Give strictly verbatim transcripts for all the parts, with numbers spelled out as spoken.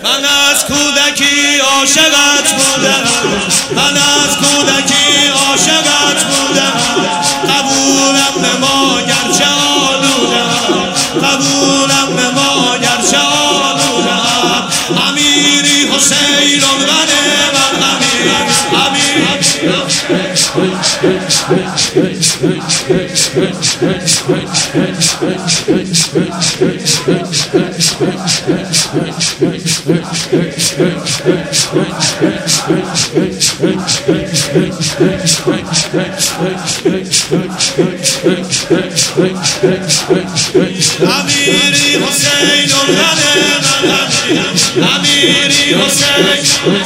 من از کودکی عاشقت بودم، من از کودکی عاشقت بودم، قبولم نما گرچه آلودم، قبولم نما گرچه آلودم. امیری حسین غنی من امیر، امیر امیری حسین غنی من امیر، امیری حسین.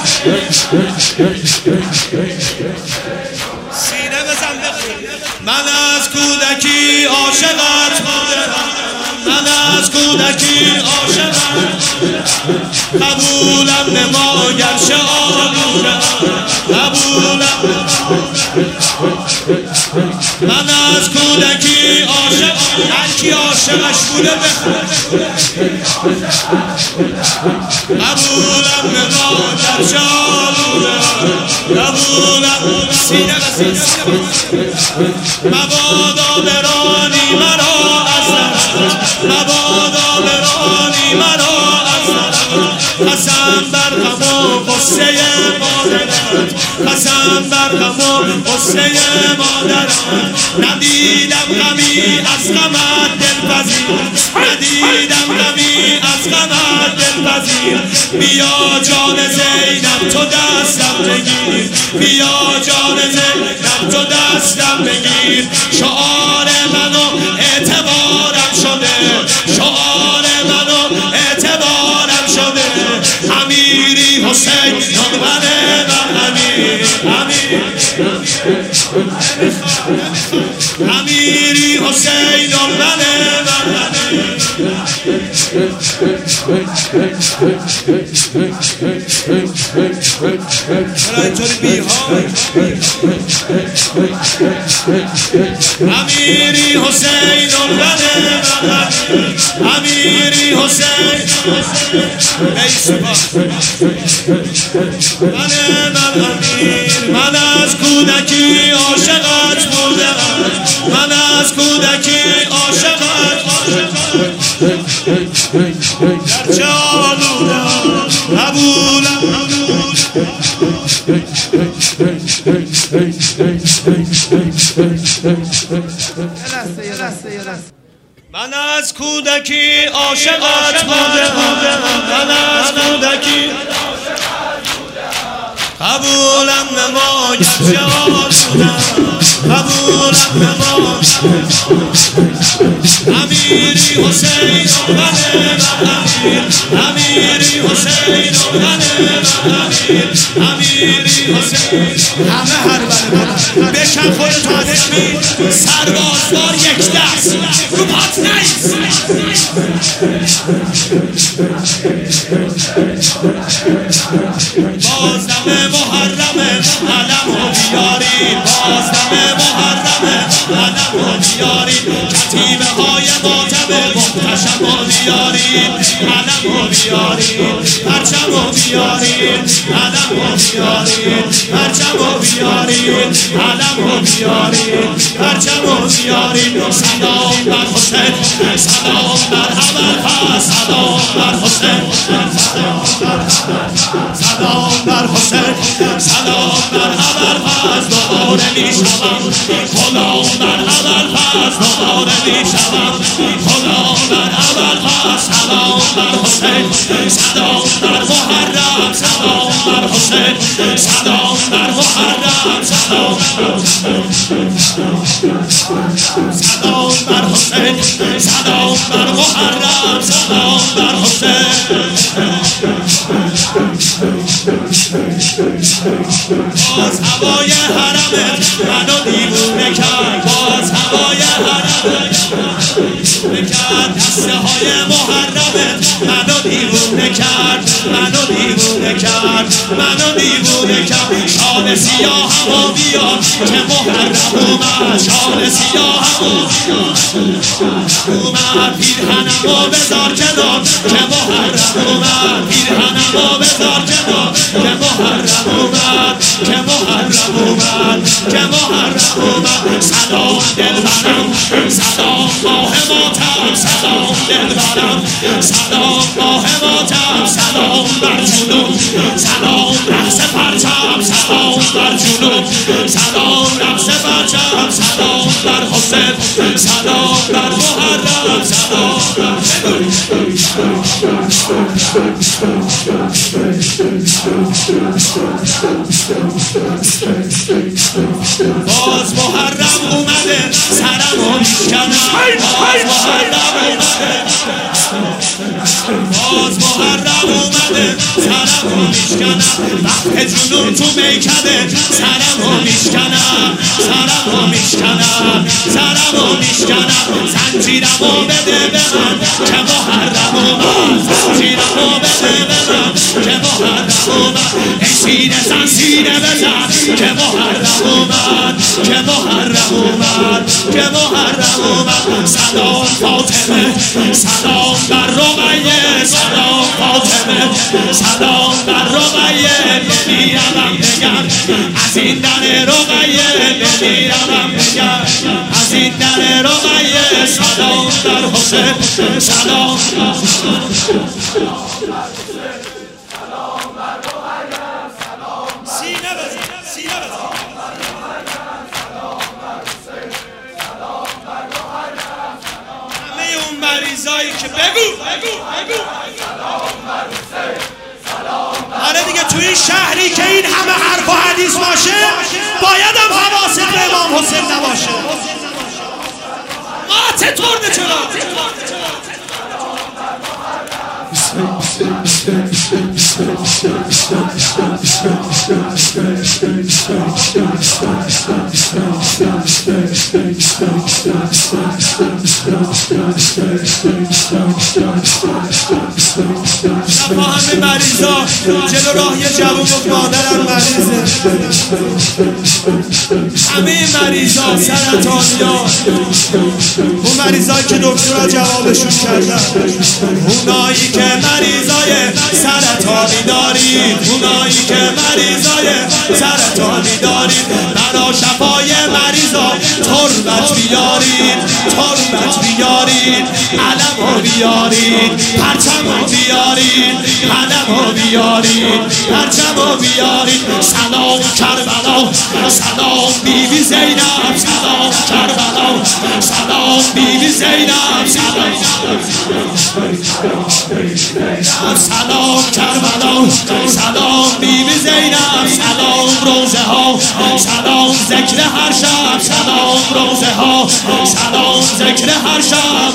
سینه بزن بخون. من از کودکی عاشقت بودم، من از کودکی عاشقت، قبولم نما گرچه آلودم، قبولم. من از کودکی عاشق، هرکی عاشقش بوده بخون. قبولم نما گرچه آلودم، قبولم. سینه بزن. مبادا برانی مرا از دلت، مبادا برانی مرا از دلت، قسم بر غم و غصه مادرت، قسم بر غم و غصه مادرت. ندیدم غمی از غمت دلپذیر، ندیدم غمی از غمت دلپذیر. بیا جان زینب تو دستم بگیر، بیا جان زینب تو دستم بگیر. شعار منو اعتبارم شده، شعار منو اعتبارم شده. امیری حسین غنی من امیر، امیر امیری حسین غنی من امیر. امیری حسین غنی من امیر، امیری حسین ای سپاه غنی من امیر. من از کودکی عاشقت بودم، من از کودکی عاشقت، گرچه آلودم، قبولم. من از کودکی عاشقت بودم، من از کودکی قبولم نما گرچه آلودم، قبولم نما. امیری حسین غنی من امیر، امیری حسین غنی من امیر، امیری حسین. همه هر بله بکن خودتو از اسمی سرباز بار یک دست رو پات نیست. بازدم محرم علم و بیارید، بازدم محرم علم و بیارید. کتیبه های ماتم محتشم و بیارید، علم و بیارید، پرچم و بیارید، علم و بیارید، پرچم و بیارید، علم و بیارید، پرچم و بیارید. سلام بر حسین، سلام بر ابوالفضل، سلام بر حسین، سلام بر حسین، سلام بر ابوالفضل. دوباره میشوم غلام بر ابوالفضل، دوباره میشوم غلام بر ابوالفضل. سلام بر حسین، سلام بر محرم، سلام بر حسین، سلام بر محرم، سلام سلام بر حسین، سلام بر محرم، سلام بر حسین. باز هوای حرمت منو دیوونه کرد، باز هوای حرمت کرد. دسته های محرمت منو دیوونه کرد، منو دیوونه کرد، منو دیوونه کرد. شال سیاهم و بیار که محرم اومد، شال سیاهم اومد. پیرهنم و بذار کنار که محرم اومد، پیرهنم و که محرم اومد. سلام دلبرم، سلام ماه ماتم، سلام دلبرم، سلام ماه ماتم، سلام بر جنوب، سلام رقص پرچم، سلام بر جنوب، سلام رقص پرچم، سلام بر حسین، سلام بر محرم، سلام بر باز محرم اومده سرمو میشکنم. باز محرم اومده، باز محرم اومده سرمو میشکنم. وقت جنون تو میکده سرمو میشکنم، سرمو میشکنم، سرمو میشکنم. زنجیرمو بده به من که محرم اومد، زنجیرمو بده به من که محرم اومد. ای سینه زن سینه بزن که محرم اومد، که محرم اومد، که محرم اومد. سلام فاطمه، سلام بر رقیه، سلام فاطمه، سلام بر رقیه. بمیرم بگم از این در رقیه، بمیرم بگم از این در رقیه. سلام در حسین، سلام سینه بزن، سینه بزن. همه اون مریضایی که بگو بگو بگو آره دیگه تو این شهری که این همه حرف و حدیث باشه باید هم حواست به امام حسین نباشه. آته ترده چرا شما همه مریضا جلو راه یه جوون گفت مادرم مریضه. همه مریضا سرطانیا، اون مریضایی که دکترها جوابشون کردن، اونایی که مریضای سرطانی دارید، اونایی که مریضای سرطانی دارید، برا شفای مریضا تربت بیارید، تربت بیارید، علمو بیارید، پرچمو بیارید، علمو بیارید، پرچمو بیارید. سلام کربلا، سلام بیبی زینب، سلام کربلا، سلام بیبی زینب، سلام سلام کربلا، سلام بیبی زینب، سلام روزه ها، سلام ذکر هر شب، سلام روزه ها، سلام ذکر هر شب.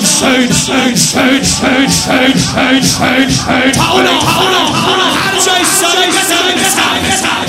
تعالی تعالی هر جای سالی بزن بزن